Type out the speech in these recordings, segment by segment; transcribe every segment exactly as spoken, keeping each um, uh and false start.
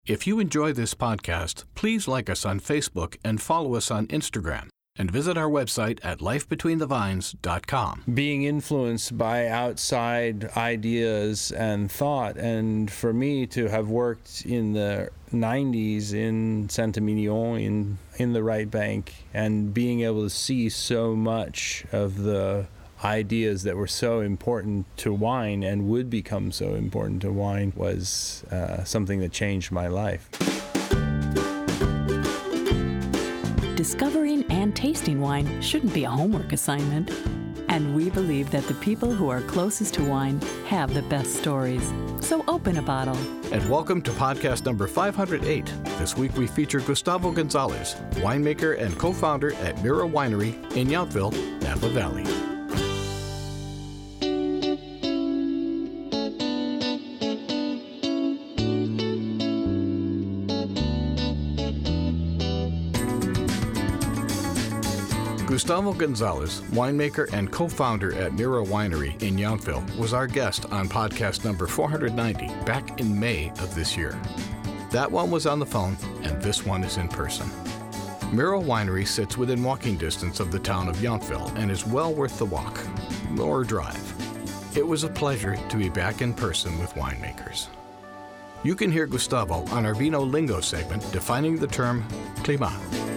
If you enjoy this podcast, please like us on Facebook and follow us on Instagram. And visit our website at life between the vines dot com. Being influenced by outside ideas and thought, and for me to have worked in the nineties in Saint-Emilion, in, in the Right Bank, and being able to see so much of the ideas that were so important to wine and would become so important to wine was uh, something that changed my life. Discovering and tasting wine shouldn't be a homework assignment. And we believe that the people who are closest to wine have the best stories. So open a bottle. And welcome to podcast number five hundred eight. This week we feature Gustavo Gonzalez, winemaker and co-founder at Mira Winery in Yountville, Napa Valley. Gustavo Gonzalez, winemaker and co-founder at Mira Winery in Yountville, was our guest on podcast number four hundred ninety back in May of this year. That one was on the phone, and this one is in person. Mira Winery sits within walking distance of the town of Yountville and is well worth the walk, or drive. It was a pleasure to be back in person with winemakers. You can hear Gustavo on our Vino Lingo segment defining the term climat.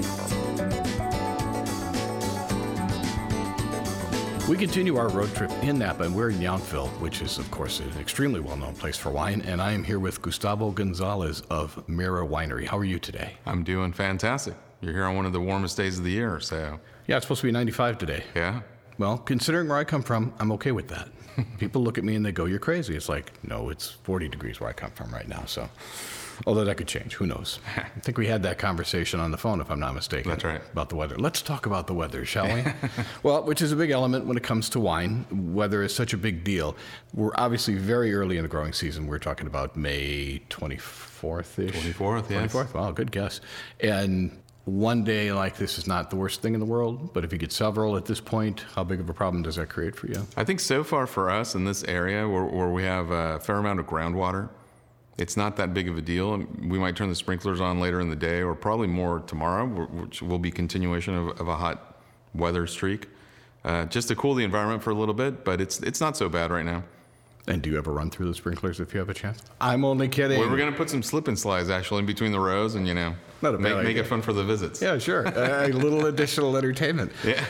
We continue our road trip in Napa, and we're in Yountville, which is, of course, an extremely well-known place for wine, and I am here with Gustavo Gonzalez of Mira Winery. How are you today? I'm doing fantastic. You're here on one of the warmest days of the year, so... Yeah, it's supposed to be ninety-five today. Yeah? Well, considering where I come from, I'm okay with that. People look at me and they go, you're crazy. It's like, no, it's forty degrees where I come from right now, so... Although that could change. Who knows? I think we had that conversation on the phone, if I'm not mistaken. That's right. About the weather. Let's talk about the weather, shall we? Well, which is a big element when it comes to wine. Weather is such a big deal. We're obviously very early in the growing season. We're talking about May twenty-fourth-ish. twenty-fourth, yes. twenty-fourth, wow, good guess. And one day like this is not the worst thing in the world, but if you get several at this point, how big of a problem does that create for you? I think so far for us in this area where, where we have a fair amount of groundwater, it's not that big of a deal. We might turn the sprinklers on later in the day, or probably more tomorrow, which will be continuation of, of a hot weather streak, uh, just to cool the environment for a little bit. But it's it's not so bad right now. And do you ever run through the sprinklers if you have a chance? I'm only kidding. Well, we're going to put some slip and slides actually in between the rows, and you know, not a make, bad make idea. it fun for the visits. Yeah, sure. A little additional entertainment. Yeah.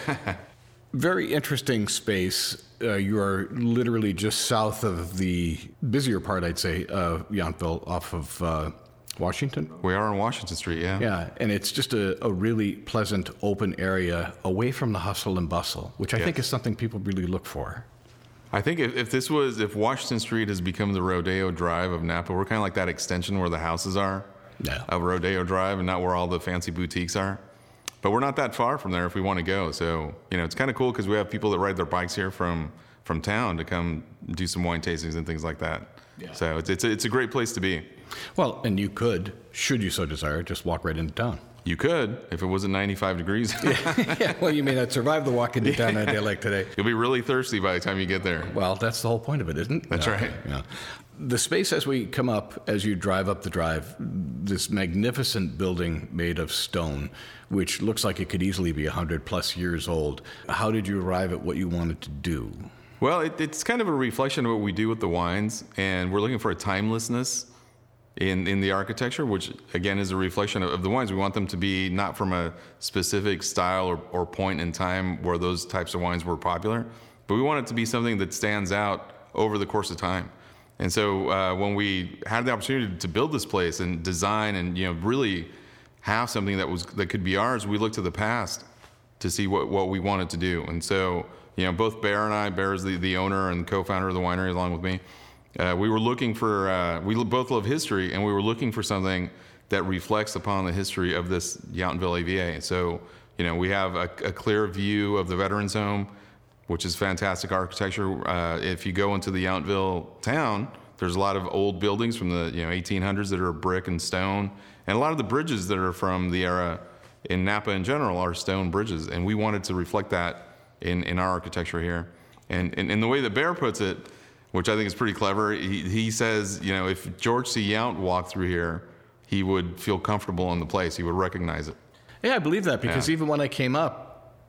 Very interesting space. Uh, you are literally just south of the busier part, I'd say, of Yountville, off of uh, Washington. We are on Washington Street, yeah. Yeah, and it's just a, a really pleasant, open area away from the hustle and bustle, which I Yes. think is something people really look for. I think if, if this was, if Washington Street has become the Rodeo Drive of Napa, we're kind of like that extension where the houses are Yeah. of Rodeo Drive and not where all the fancy boutiques are. But we're not that far from there if we want to go. So, you know, it's kind of cool because we have people that ride their bikes here from, from town to come do some wine tastings and things like that. Yeah. So it's, it's, a, it's a great place to be. Well, and you could, should you so desire, just walk right into town. You could, if it wasn't ninety-five degrees. Yeah, well, you may not survive the walk into town on a day like today. You'll be really thirsty by the time you get there. Well, that's the whole point of it, isn't it? That's Yeah, right. Yeah. The space as we come up, as you drive up the drive, this magnificent building made of stone, which looks like it could easily be one hundred plus years old. How did you arrive at what you wanted to do? Well, it, it's kind of a reflection of what we do with the wines, and we're looking for a timelessness in, in the architecture, which again is a reflection of, of the wines. We want them to be not from a specific style or, or point in time where those types of wines were popular, but we want it to be something that stands out over the course of time. And so uh, when we had the opportunity to build this place and design and, you know, really have something that was that could be ours, we looked to the past to see what, what we wanted to do. And so, you know, both Bear and I, Bear is the, the owner and co-founder of the winery along with me, uh, we were looking for, uh, we both love history, and we were looking for something that reflects upon the history of this Yountville A V A. So, you know, we have a, a clear view of the Veterans Home, which is fantastic architecture. Uh, if you go into the Yountville town, there's a lot of old buildings from the you know eighteen hundreds that are brick and stone, and a lot of the bridges that are from the era in Napa in general are stone bridges, and we wanted to reflect that in, in our architecture here. And, and, and the way that Bear puts it, which I think is pretty clever, he, he says, you know, if George C. Yount walked through here, he would feel comfortable in the place. He would recognize it. Yeah, I believe that because Yeah. even when I came up,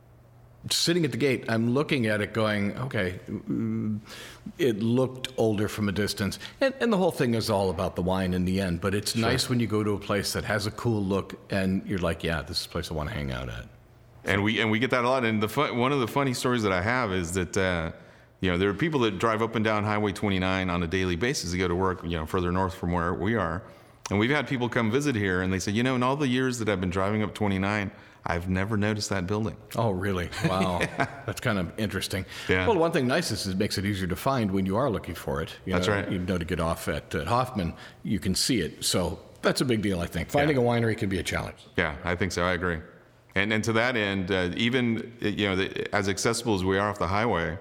sitting at the gate, I'm looking at it going, okay, mm, it looked older from a distance. And, and the whole thing is all about the wine in the end, but it's Sure. nice when you go to a place that has a cool look and you're like, yeah, this is a place I want to hang out at. And we and we get that a lot. And the fun, one of the funny stories that I have is that uh, you know there are people that drive up and down Highway twenty-nine on a daily basis to go to work, you know, further north from where we are. And we've had people come visit here, and they say, you know, in all the years that I've been driving up twenty-nine, I've never noticed that building. Oh, really? Wow. That's kind of interesting. Yeah. Well, one thing nice is it makes it easier to find when you are looking for it. You That's know, right. You know, to get off at, at Hoffman, you can see it. So that's a big deal, I think. Finding Yeah. a winery can be a challenge. Yeah, I think so. I agree. And and to that end, uh, even you know, the, as accessible as we are off the highway,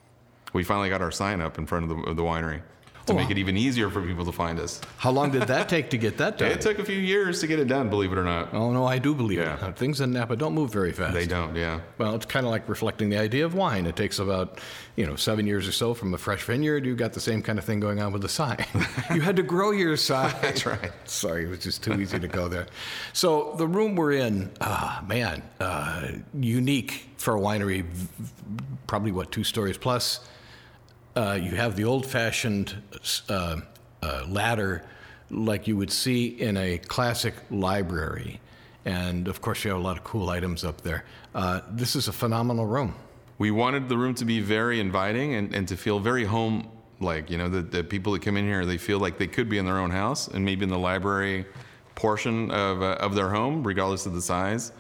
we finally got our sign up in front of the, of the winery to Oh, make wow. it even easier for people to find us. How long did that take to get that done? It took a few years to get it done, believe it or not. Oh, no, I do believe Yeah. it. Uh, Things in Napa don't move very fast. They don't, yeah. Well, it's kind of like reflecting the idea of wine. It takes about, you know, seven years or so from a fresh vineyard. You've got the same kind of thing going on with the sign. You had to grow your sign. That's right. Sorry, it was just too easy to go there. So the room we're in, ah, man, uh, unique for a winery, v- v- probably, what, two stories plus. Uh, you have the old-fashioned uh, uh, ladder like you would see in a classic library. And, of course, you have a lot of cool items up there. Uh, this is a phenomenal room. We wanted the room to be very inviting and, and to feel very home-like. You know, the, the people that come in here, they feel like they could be in their own house and maybe in the library portion of, uh, of their home, regardless of the size.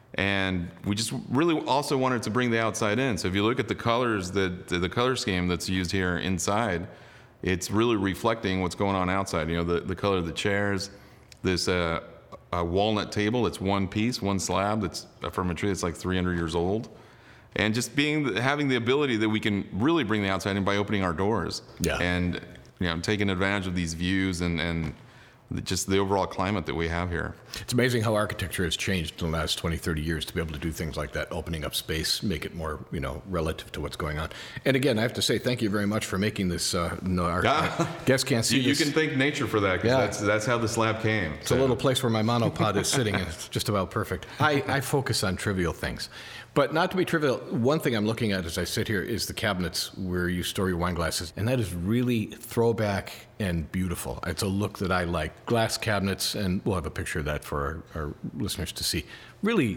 And we just really also wanted to bring the outside in. So if you look at the colors, that the, the color scheme that's used here inside, it's really reflecting what's going on outside. You know, the, the color of the chairs, this uh, a walnut table that's one piece, one slab that's from a tree that's like three hundred years old. And just being having the ability that we can really bring the outside in by opening our doors. Yeah. And, you know, taking advantage of these views and, and just the overall climate that we have here. It's amazing how architecture has changed in the last twenty, thirty years to be able to do things like that, opening up space, make it more, you know, relative to what's going on. And again, I have to say thank you very much for making this. Uh, no, our our guests can't see You, you this. can thank nature for that, because Yeah. that's, that's how the slab came. It's a little place where my monopod is sitting, and it's just about perfect. I, I focus on trivial things. But not to be trivial, one thing I'm looking at as I sit here is the cabinets where you store your wine glasses, and that is really throwback and beautiful. It's a look that I like. Glass cabinets, and we'll have a picture of that for our, our listeners to see. Really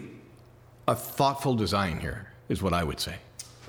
a thoughtful design here is what I would say.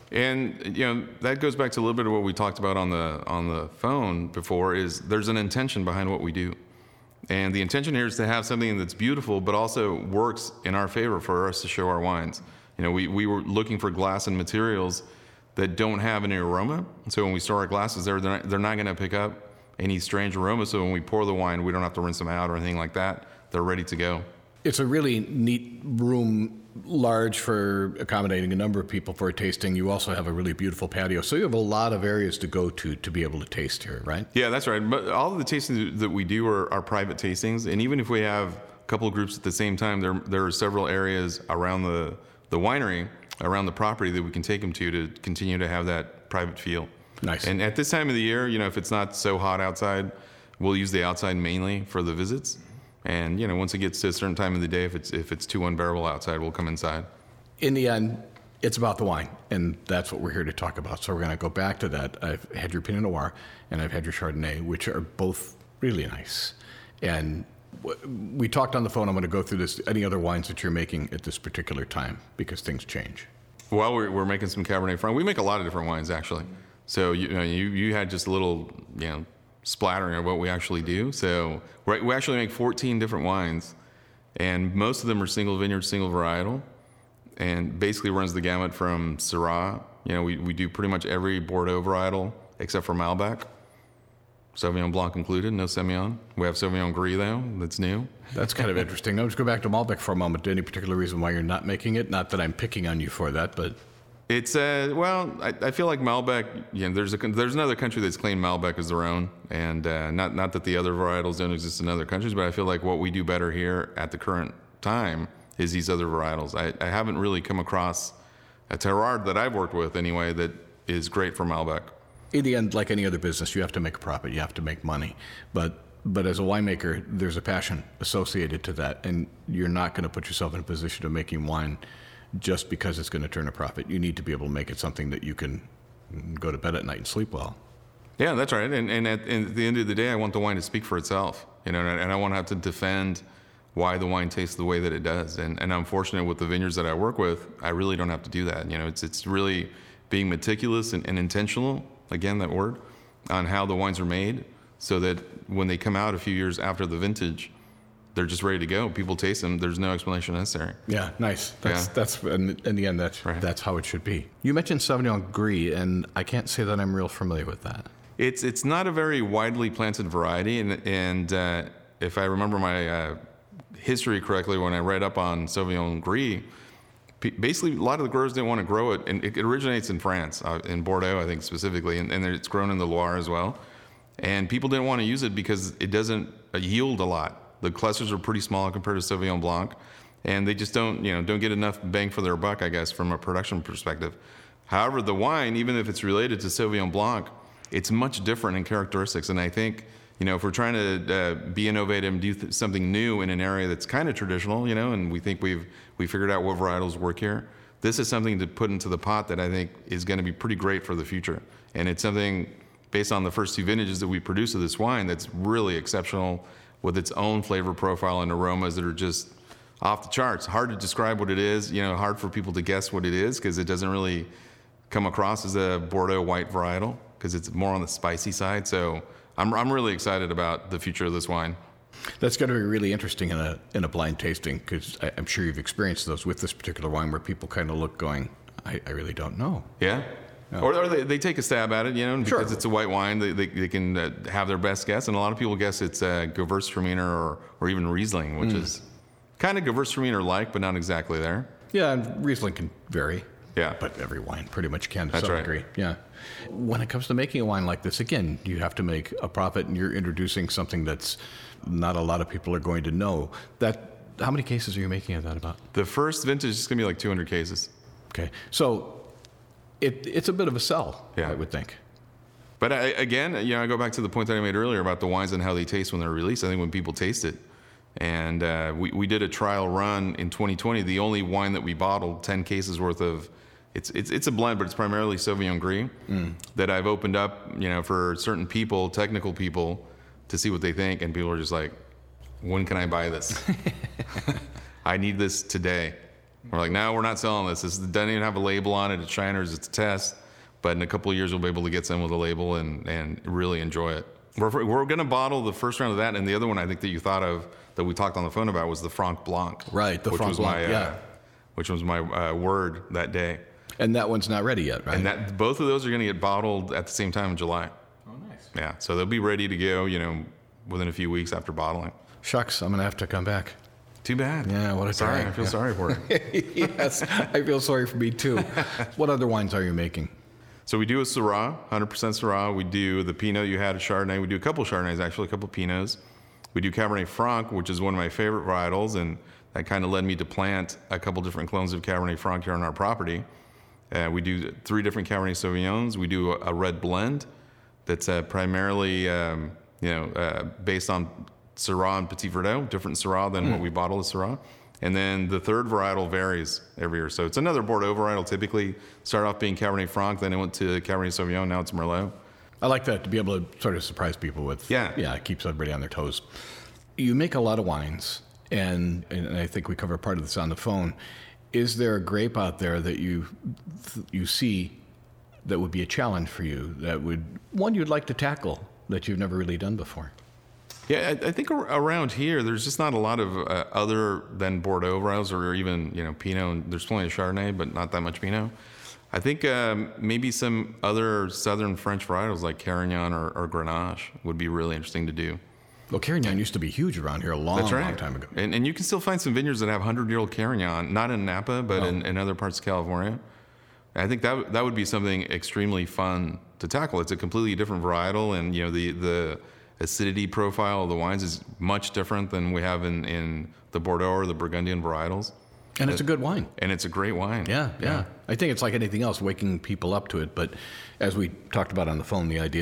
And you know, that goes back to a little bit of what we talked about on the on the phone before, is there's an intention behind what we do. And the intention here is to have something that's beautiful but also works in our favor for us to show our wines. You know, we, we were looking for glass and materials that don't have any aroma. So when we store our glasses there, they're not, they're not going to pick up any strange aroma. So when we pour the wine, we don't have to rinse them out or anything like that. They're ready to go. It's a really neat room, large for accommodating a number of people for a tasting. You also have a really beautiful patio. So you have a lot of areas to go to to be able to taste here, right? Yeah, that's right. But all of the tastings that we do are, are private tastings. And even if we have a couple of groups at the same time, there, there are several areas around the, the winery, around the property, that we can take them to to continue to have that private feel. Nice. And at this time of the year, you know, if it's not so hot outside, we'll use the outside mainly for the visits. And, you know, once it gets to a certain time of the day, if it's if it's too unbearable outside, we'll come inside. In the end, it's about the wine, and that's what we're here to talk about. So we're going to go back to that. I've had your Pinot Noir, and I've had your Chardonnay, which are both really nice. And w- we talked on the phone. I'm going to go through this. Any other wines that you're making at this particular time, because things change. Well, we're, we're making some Cabernet Franc. We make a lot of different wines, actually. So, you know, you, you had just a little, you know, splattering of what we actually do. So we we actually make fourteen different wines, and most of them are single vineyard, single varietal, and basically runs the gamut from Syrah. You know, we, we do pretty much every Bordeaux varietal except for Malbec. Sauvignon Blanc included, no Semillon. We have Sauvignon Gris, though, that's new. That's kind of interesting. Now, let's go back to Malbec for a moment. Any particular reason why you're not making it? Not that I'm picking on you for that, but... It's, uh, well, I, I feel like Malbec, you know, there's, a, there's another country that's claimed Malbec as their own, and uh, not, not that the other varietals don't exist in other countries, but I feel like what we do better here at the current time is these other varietals. I, I haven't really come across a terroir that I've worked with, anyway, that is great for Malbec. In the end, like any other business, you have to make a profit. You have to make money. But But as a winemaker, there's a passion associated to that, and you're not going to put yourself in a position of making wine just because it's going to turn a profit. You need to be able to make it something that you can go to bed at night and sleep well. Yeah, that's right. And, and at, and at the end of the day, I want the wine to speak for itself, you know, and I won't have to defend why the wine tastes the way that it does. And, and I'm fortunate with the vineyards that I work with, I really don't have to do that. You know, it's it's really being meticulous and, and intentional, again, that word, on how the wines are made, so that when they come out a few years after the vintage, they're just ready to go. People taste them. There's no explanation necessary. Yeah, nice. That's Yeah. that's in, in the end that's Right. that's how it should be. You mentioned Sauvignon Gris, and I can't say that I'm real familiar with that. It's it's not a very widely planted variety, and and uh, if I remember my uh, history correctly, when I read up on Sauvignon Gris, p- basically a lot of the growers didn't want to grow it, and it originates in France, uh, in Bordeaux, I think specifically, and, and it's grown in the Loire as well. And people didn't want to use it because it doesn't uh, yield a lot. The clusters are pretty small compared to Sauvignon Blanc, and they just don't, you know, don't get enough bang for their buck, I guess, from a production perspective. However, the wine, even if it's related to Sauvignon Blanc, it's much different in characteristics. And I think, you know, if we're trying to uh, be innovative and do th- something new in an area that's kind of traditional, you know, and we think we've we figured out what varietals work here, this is something to put into the pot that I think is going to be pretty great for the future. And it's something based on the first two vintages that we produce of this wine that's really exceptional, with its own flavor profile and aromas that are just off the charts. Hard to describe what it is, you know, hard for people to guess what it is because it doesn't really come across as a Bordeaux white varietal because it's more on the spicy side. So I'm I'm really excited about the future of this wine. That's going to be really interesting in a in a blind tasting, because I'm sure you've experienced those with this particular wine where people kind of look going, I, I really don't know. Yeah? No. Or, or they, they take a stab at it, you know, and Sure. because it's a white wine, they, they, they can uh, have their best guess. And a lot of people guess it's uh, Gewürztraminer or, or even Riesling, which Mm. is kind of Gewürztraminer-like, but not exactly there. Yeah, and Riesling can vary. Yeah. But every wine pretty much can to That's some right. degree. Yeah. When it comes to making a wine like this, again, you have to make a profit, and you're introducing something that's not a lot of people are going to know. That how many cases are you making of that about? The first vintage is going to be like two hundred cases. Okay. So it it's a bit of a sell, Yeah. I would think. But I, again, you know, I go back to the point that I made earlier about the wines and how they taste when they're released. I think when people taste it, and uh, we we did a trial run in twenty twenty. The only wine that we bottled, ten cases worth of, it's it's it's a blend, but it's primarily Sauvignon Gris Mm. that I've opened up, you know, for certain people, technical people, to see what they think, and people are just like, when can I buy this? I need this today. We're like, no, we're not selling this. This doesn't even have a label on it. It's Shiner's. It's a test. But in a couple of years, we'll be able to get some with a label and, and really enjoy it. We're, we're going to bottle the first round of that. And the other one I think that you thought of that we talked on the phone about was the Franc Blanc. Right, the which Franc was Blanc, my, uh, yeah. Which was my uh, word that day. And that one's not ready yet, right? And that both of those are going to get bottled at the same time in July. Oh, nice. Yeah, so they'll be ready to go, you know, within a few weeks after bottling. Shucks, I'm going to have to come back. Too bad. Yeah, what a sorry. drag. I feel Yeah. sorry for it. Yes, I feel sorry for me too. What other wines are you making? So we do a Syrah, one hundred percent Syrah. We do the Pinot you had, a Chardonnay. We do a couple Chardonnays, actually, a couple Pinots. We do Cabernet Franc, which is one of my favorite varietals, and that kind of led me to plant a couple different clones of Cabernet Franc here on our property. Uh, we do three different Cabernet Sauvignons. We do a, a red blend that's uh, primarily, um, you know, uh, based on Syrah and Petit Verdot, different Syrah than Mm. what we bottle as Syrah. And then the third varietal varies every year. So it's another Bordeaux varietal. Typically start off being Cabernet Franc, then it went to Cabernet Sauvignon, now it's Merlot. I like that, to be able to sort of surprise people with. Yeah. Yeah, it keeps everybody on their toes. You make a lot of wines, and, and I think we covered part of this on the phone. Is there a grape out there that you you see that would be a challenge for you, that would, one you'd like to tackle that you've never really done before? Yeah, I, I think ar- around here, there's just not a lot of uh, other than Bordeaux varietals or even, you know, Pinot. There's plenty of Chardonnay, but not that much Pinot. I think um, maybe some other southern French varietals like Carignan or, or Grenache would be really interesting to do. Well, Carignan used to be huge around here a long, That's right. long time ago. And, and you can still find some vineyards that have hundred-year-old Carignan, not in Napa, but Oh. in, in other parts of California. And I think that that would be something extremely fun to tackle. It's a completely different varietal, and you know the the acidity profile of the wines is much different than we have in, in the Bordeaux or the Burgundian varietals. And it's a good wine. And it's a great wine. Yeah, yeah. I think it's like anything else, waking people up to it. But as we talked about on the phone, the idea of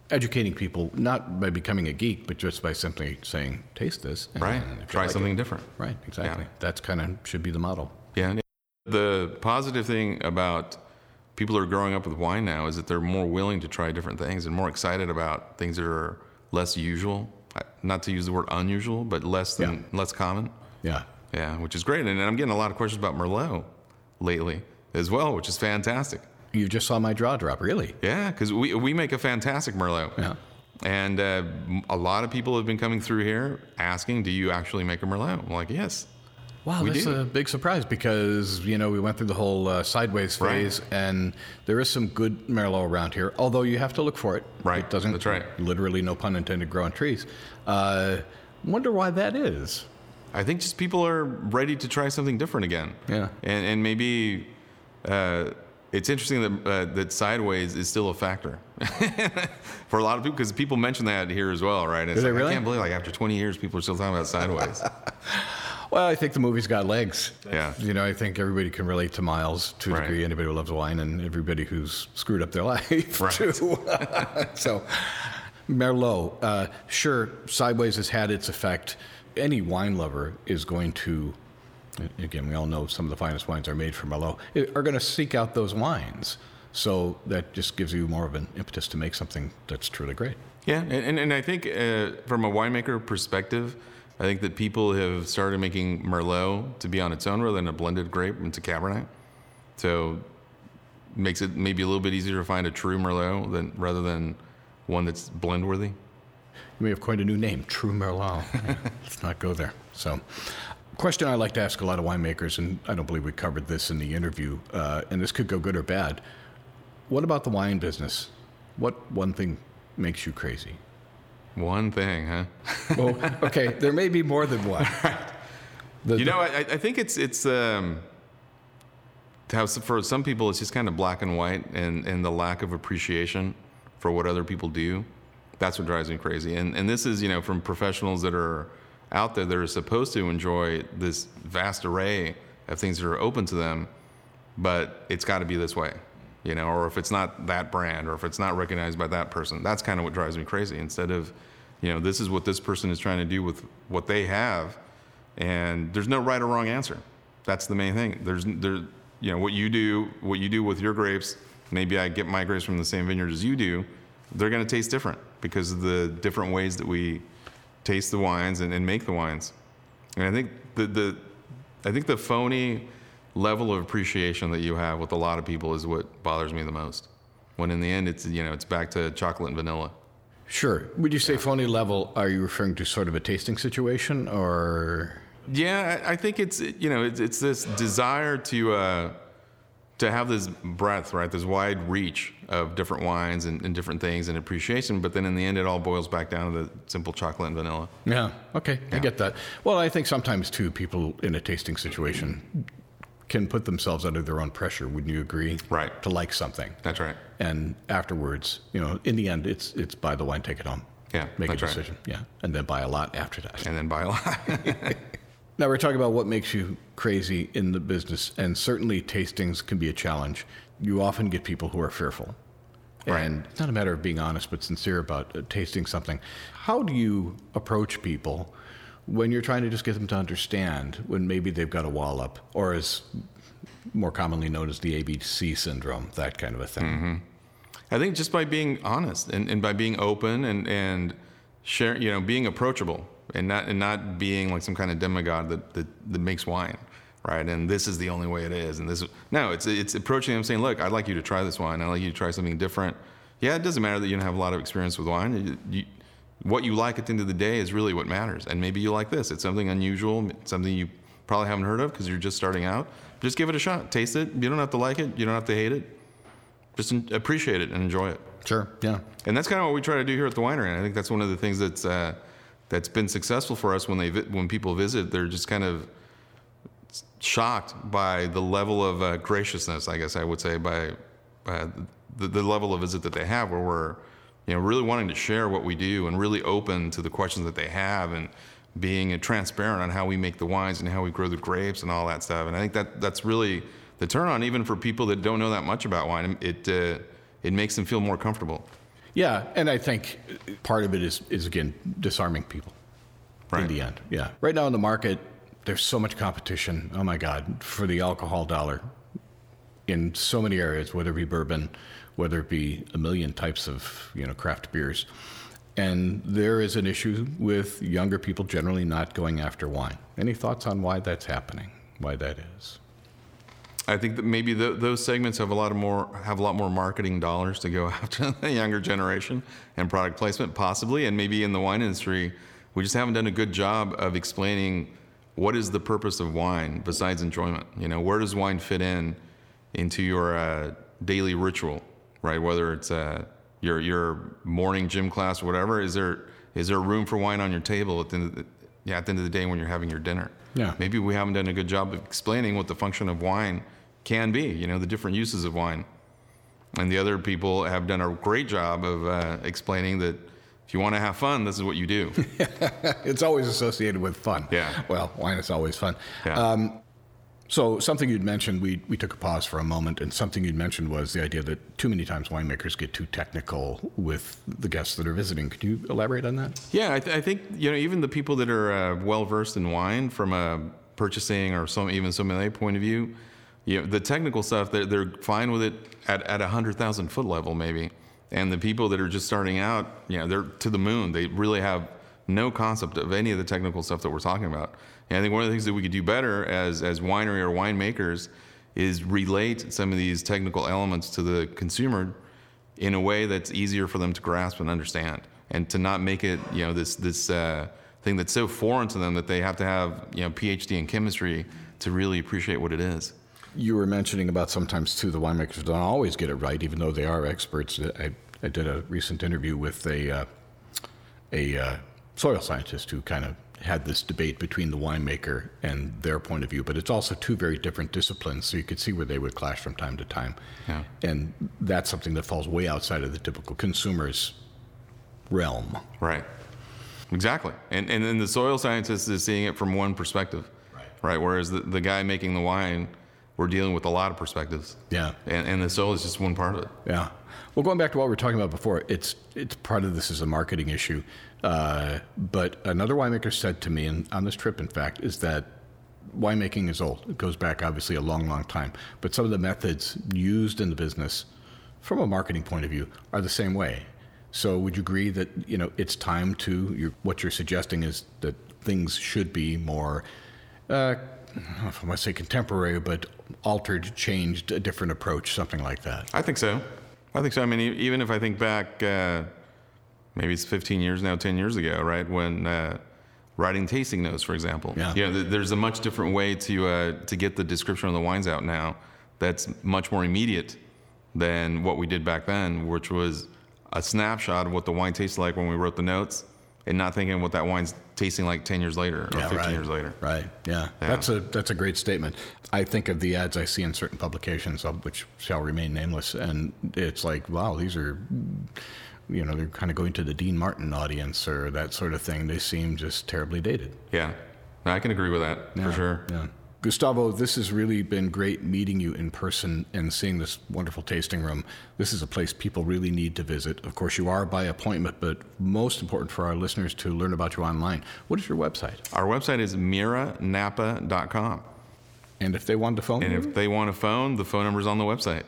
educating people, not by becoming a geek, but just by simply saying, taste this. And right. if you Try like something it. different. Right, exactly. Yeah. That's kind of should be the model. Yeah. And the positive thing about people who are growing up with wine now is that they're more willing to try different things and more excited about things that are less usual. Not to use the word unusual, but less than Yeah. less common. Yeah. Yeah, which is great. And I'm getting a lot of questions about Merlot lately as well, which is fantastic. You just saw my draw drop, really? Yeah, because we, we make a fantastic Merlot. Yeah. And uh, a lot of people have been coming through here asking, do you actually make a Merlot? I'm like, yes. Wow, we that's do. a big surprise because, you know, we went through the whole uh, sideways phase, Right. and there is some good Merlot around here, although you have to look for it. Right, It doesn't, that's right. literally, no pun intended, grow on trees. Uh, wonder why that is. I think just people are ready to try something different again. Yeah. And, and maybe uh, it's interesting that, uh, that sideways is still a factor for a lot of people, because people mention that here as well, right? It's Do they like, really? I can't believe like after twenty years, people are still talking about sideways. Well, I think the movie's got legs. Yeah. You know, I think everybody can relate to Miles to a Right. degree. Anybody who loves wine and everybody who's screwed up their life, Right. too. So, Merlot, uh, sure, Sideways has had its effect. Any wine lover is going to, again, we all know some of the finest wines are made from Merlot, are going to seek out those wines. So that just gives you more of an impetus to make something that's truly great. Yeah, and, and, and I think uh, from a winemaker perspective, I think that people have started making Merlot to be on its own rather than a blended grape into Cabernet. So makes it maybe a little bit easier to find a true Merlot than rather than one that's blend worthy. You may have coined a new name, True Merlot. Let's not go there. So, question I like to ask a lot of winemakers, and I don't believe we covered this in the interview, uh, and this could go good or bad. What about the wine business? What one thing makes you crazy? One thing, huh? Well, okay, there may be more than one. The- You know, I, I think it's it's um, how s- for some people it's just kind of black and white, and, and the lack of appreciation for what other people do. That's what drives me crazy. And and this is, you know, from professionals that are out there that are supposed to enjoy this vast array of things that are open to them, but it's got to be this way, you know, or if it's not that brand, or if it's not recognized by that person, that's kind of what drives me crazy. Instead of, you know, this is what this person is trying to do with what they have, and there's no right or wrong answer. That's the main thing. There's there, you know, what you do, what you do with your grapes. Maybe I get my grapes from the same vineyard as you do. They're going to taste different because of the different ways that we taste the wines and, and make the wines. And I think the, the I think the phony level of appreciation that you have with a lot of people is what bothers me the most. When in the end, it's, you know, it's back to chocolate and vanilla. Sure. Would you say phony level, are you referring to sort of a tasting situation, or? Yeah, I I think it's, you know, it's, it's this desire to uh, to have this breadth, right? This wide reach of different wines and, and different things and appreciation. But then in the end, it all boils back down to the simple chocolate and vanilla. Yeah, okay, I Yeah. get that. Well, I think sometimes, too, people in a tasting situation can put themselves under their own pressure, wouldn't you agree? Right. To like something. That's right. And afterwards, you know, in the end, it's it's buy the wine, take it home. Yeah, Make a that's right. decision. Yeah, and then buy a lot after that. And then buy a lot. Now, we're talking about what makes you crazy in the business, and certainly tastings can be a challenge. You often get people who are fearful. Right. And it's not a matter of being honest, but sincere about uh, tasting something. How do you approach people when you're trying to just get them to understand when maybe they've got a wall up, or as more commonly known as the A B C syndrome, that kind of a thing? Mm-hmm. I think just by being honest and, and by being open and, and share, you know, being approachable and not and not being like some kind of demigod that, that, that makes wine, right? And this is the only way it is. And this, no, it's it's approaching them saying, look, I'd like you to try this wine. I'd like you to try something different. Yeah, it doesn't matter that you don't have a lot of experience with wine. You, you, what you like at the end of the day is really what matters. And maybe you like this. It's something unusual, something you probably haven't heard of because you're just starting out. Just give it a shot. Taste it. You don't have to like it. You don't have to hate it. Just appreciate it and enjoy it. Sure, yeah. And that's kind of what we try to do here at the winery. And I think that's one of the things that's uh, that's been successful for us when they vi- when people visit. They're just kind of shocked by the level of uh, graciousness, I guess I would say, by uh, the, the level of visit that they have, where we're, you know, really wanting to share what we do and really open to the questions that they have and being transparent on how we make the wines and how we grow the grapes and all that stuff. And I think that that's really the turn on, even for people that don't know that much about wine. It uh, it makes them feel more comfortable. Yeah, and I think part of it is, is again, disarming people Right. in the end. Yeah. Right now in the market, there's so much competition, oh my God, for the alcohol dollar in so many areas, whether it be bourbon, whether it be a million types of, you know, craft beers. And there is an issue with younger people generally not going after wine. Any thoughts on why that's happening? Why that is? I think that maybe the, those segments have a lot of more have a lot more marketing dollars to go after the younger generation and product placement, possibly. And maybe in the wine industry, we just haven't done a good job of explaining what is the purpose of wine besides enjoyment. You know, where does wine fit in into your uh, daily ritual, right? Whether it's uh, your your morning gym class or whatever. Is there is there room for wine on your table at the end of the, yeah, at the end of the day when you're having your dinner? Yeah. Maybe we haven't done a good job of explaining what the function of wine can be, you know, the different uses of wine. And the other people have done a great job of uh, explaining that if you want to have fun, this is what you do. It's always associated with fun. Yeah. Well, wine is always fun. Yeah. Um, so something you'd mentioned, we, we took a pause for a moment, and something you'd mentioned was the idea that too many times winemakers get too technical with the guests that are visiting. Could you elaborate on that? Yeah, I, th- I think, you know, even the people that are uh, well-versed in wine from a purchasing or some even sommelier point of view, you know, the technical stuff, they're, they're fine with it at, at a one hundred thousand foot level maybe. And the people that are just starting out, you know, they're to the moon. They really have no concept of any of the technical stuff that we're talking about. And I think one of the things that we could do better as as winery or winemakers is relate some of these technical elements to the consumer in a way that's easier for them to grasp and understand, and to not make it, you know, this this uh, thing that's so foreign to them that they have to have, you know, PhD in chemistry to really appreciate what it is. You were mentioning about sometimes, too, the winemakers don't always get it right, even though they are experts. I, I did a recent interview with a, uh, a uh, soil scientist who kind of had this debate between the winemaker and their point of view, but it's also two very different disciplines, so you could see where they would clash from time to time. Yeah. And that's something that falls way outside of the typical consumer's realm. Right. Exactly. And and then the soil scientist is seeing it from one perspective. Right. Right. Whereas the, the guy making the wine, we're dealing with a lot of perspectives. Yeah. And, and the soil is just one part of it. Yeah. Well, going back to what we were talking about before, it's it's part of this is a marketing issue. Uh, but another winemaker said to me, and on this trip, in fact, is that winemaking is old. It goes back, obviously, a long, long time. But some of the methods used in the business, from a marketing point of view, are the same way. So would you agree that, you know, it's time to, you're, what you're suggesting is that things should be more, uh, I don't know if I want to say contemporary, but altered, changed, a different approach, something like that? I think so. I think so. I mean, e- even if I think back, uh, maybe it's fifteen years now, ten years ago, right, when uh, writing tasting notes, for example. Yeah. You know, th- there's a much different way to uh, to get the description of the wines out now that's much more immediate than what we did back then, which was a snapshot of what the wine tasted like when we wrote the notes, and not thinking what that wine's tasting like ten years later or Yeah, fifteen right. years later. Right. Yeah. Yeah. That's a that's a great statement. I think of the ads I see in certain publications, of which shall remain nameless, and it's like, wow, these are, you know, they're kind of going to the Dean Martin audience or that sort of thing. They seem just terribly dated. Yeah, no, I can agree with that Yeah, for sure. Yeah. Gustavo, this has really been great meeting you in person and seeing this wonderful tasting room. This is a place people really need to visit. Of course, you are by appointment, but most important for our listeners to learn about you online. What is your website? Our website is mira napa dot com. And if they wanted to phone And you? if they want a phone, the phone number's on the website.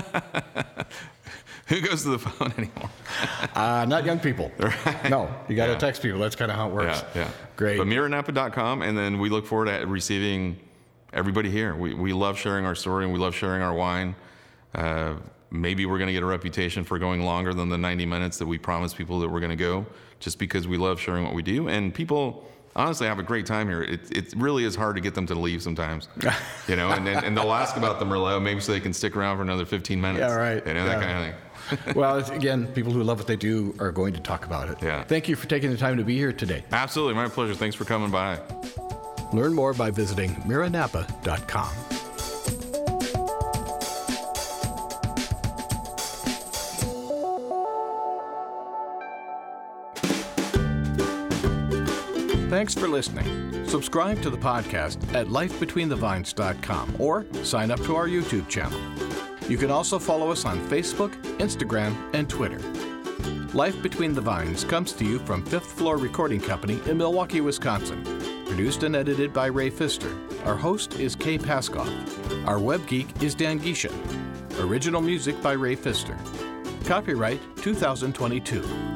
Who goes to the phone anymore? Uh, not young people. No, you got to Yeah. text people. That's kind of how it works. Yeah, yeah. Great. But mira napa dot com, and then we look forward to receiving everybody here. We we love sharing our story, and we love sharing our wine. Uh, maybe we're going to get a reputation for going longer than the ninety minutes that we promised people that we're going to go, just because we love sharing what we do. And people honestly have a great time here. It it really is hard to get them to leave sometimes, you know. And and, and they'll ask about the Merlot, maybe so they can stick around for another fifteen minutes. Yeah, right. You know, that Yeah. kind of thing. Well, it's, again, people who love what they do are going to talk about it. Yeah. Thank you for taking the time to be here today. Absolutely, my pleasure. Thanks for coming by. Learn more by visiting mira napa dot com. Thanks for listening. Subscribe to the podcast at life between the vines dot com or sign up to our YouTube channel. You can also follow us on Facebook, Instagram, and Twitter. Life Between the Vines comes to you from Fifth Floor Recording Company in Milwaukee, Wisconsin. Produced and edited by Ray Pfister. Our host is Kay Paskoff. Our web geek is Dan Geisha. Original music by Ray Pfister. Copyright two thousand twenty-two.